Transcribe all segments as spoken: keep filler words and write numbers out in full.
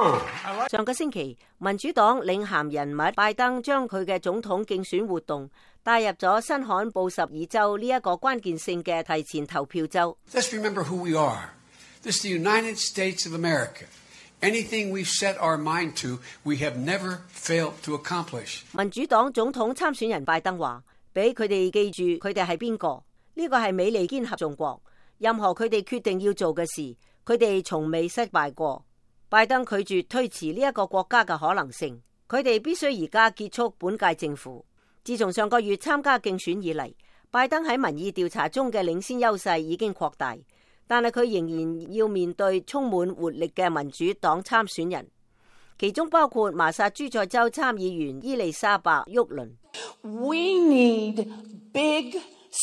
上個星期，民主黨領銜人物拜登將佢嘅總統競選活動帶入咗新罕布什爾州呢一個關鍵性嘅提前投票州。 Let's remember who we are. This is the United States of America. Anything we've set our mind to, we have never failed to accomplish. 民主黨總統參選人拜登話，俾佢哋記住佢哋係邊個？呢個係美利堅合眾國，任何佢哋決定要做嘅事，佢哋從未失敗過。拜登拒絕推遲呢一個國家嘅可能性，佢哋必須而家結束本屆政府。自從上個月參加競選以嚟，拜登喺民意調查中嘅領先優勢已經擴大，但係佢仍然要面對充滿活力嘅民主黨參選人，其中包括麻薩諸塞州參議員伊麗莎白·沃倫。 We need big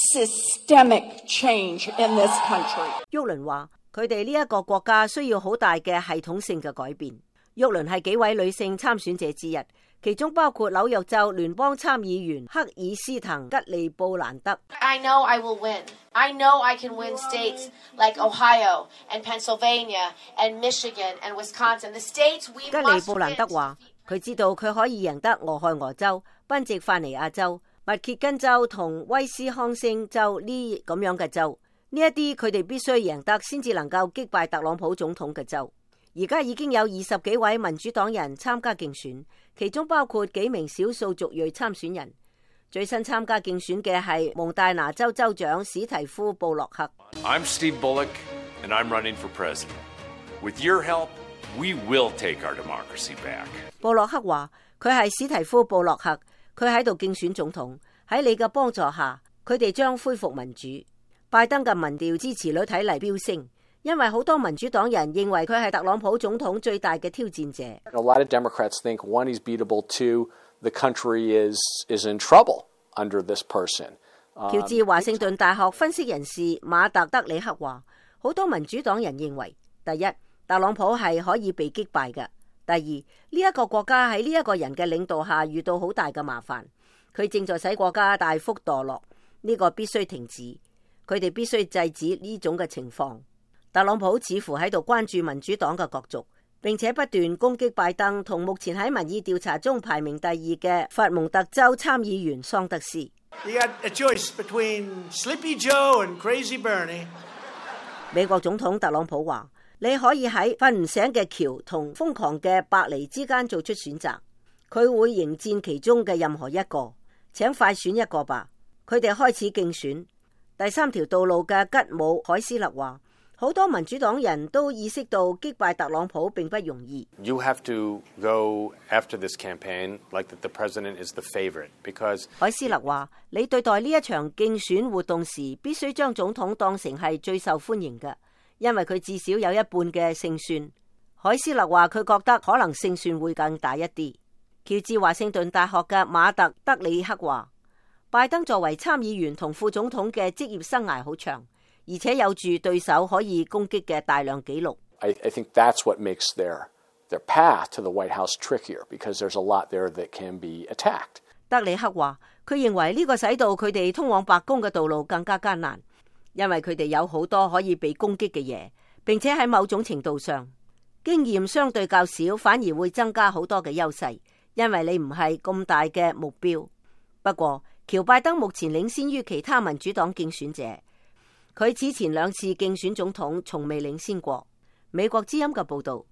systemic change in this country. 沃倫話：佢哋呢一個國家需要好大嘅系統性嘅改變。沃倫係幾位女性參選者之一，其中包括紐約州聯邦參議員克爾斯滕吉利布蘭德。 I know I will win. I know I can win states like Ohio and Pennsylvania and Michigan and Wisconsin. The states we must win. 吉利布蘭德話：佢知道佢可以贏得俄亥俄州、賓夕法尼亞州、密歇根州同威斯康星州呢咁樣嘅州，呢一啲佢哋必須贏得先至能夠擊敗特朗普總統嘅州。而家已經有二十幾位民主黨人參加競選，其中包括幾名少數族裔參選人。最新參加競選嘅係蒙大拿州州長史提夫·布洛克。 I'm Steve Bullock, and I'm running for president. With your help, we will take our democracy back. 布洛克話：佢係史提夫·布洛克，佢喺度競選總統。喺你嘅幫助下，佢哋將恢復民主。拜登嘅民調支持率睇嚟飆升。因為好多民主黨人認為佢係特朗普總統最大嘅挑戰者。 A lot of Democrats think one, he's beatable, two, the country is is in trouble under this person. 喬治華盛頓大學分析人士馬特德里克話，好多民主黨人認為，第一，特朗普係可以被擊敗嘅；第二，呢一個國家喺呢一個人嘅領導下遇到好大嘅麻煩，佢正在使國家大幅墮落，呢個必須停止，佢哋必須制止呢種嘅情況。特朗普似乎喺度關注民主黨嘅角逐，並且不斷攻擊拜登同目前喺民意調查中排名第二嘅佛蒙特州參議員桑德斯。 You got a choice between Sleepy Joe and Crazy Bernie. 美國總統特朗普話：你可以喺瞓唔醒嘅喬同瘋狂嘅白尼之間做出選擇，佢會迎戰其中嘅任何一個，請快選一個吧。佢哋開始競選第三條道路嘅吉姆海斯勒話。好多民主黨人都意識到擊敗特朗普並不容易。 You have to go after this campaign like that the president is the favorite because 海斯勒話：你對待呢一場競選活動時，必須將總統當成係最受歡迎嘅，因為佢至少有一半嘅勝算。海斯勒話：佢覺得可能勝算會更大一啲。喬治華盛頓大學嘅馬特德里克話：拜登作為參議員同副總統嘅職業生涯好長。而且有住對手可以攻擊嘅大量記錄。 I, I think that's what makes their their path to the White House trickier because there's a lot there that can be attacked. 德里克話：佢認為呢個使到佢哋通往白宮嘅道路更加艱難，因為佢哋有好多可以被攻擊嘅嘢，並且喺某種程度上，經驗相對較少，反而會增加好多嘅優勢，因為你唔係咁大嘅目標。不過，喬拜登目前領先於其他民主黨競選者。佢此前兩次競選總統從未領先過。美國之音嘅報導。